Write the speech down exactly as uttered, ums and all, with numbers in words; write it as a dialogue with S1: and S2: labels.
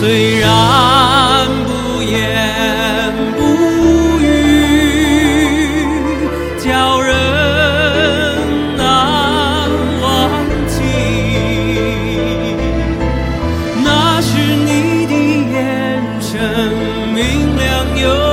S1: 虽然不言不语，叫人难忘记。那是你的眼神明亮又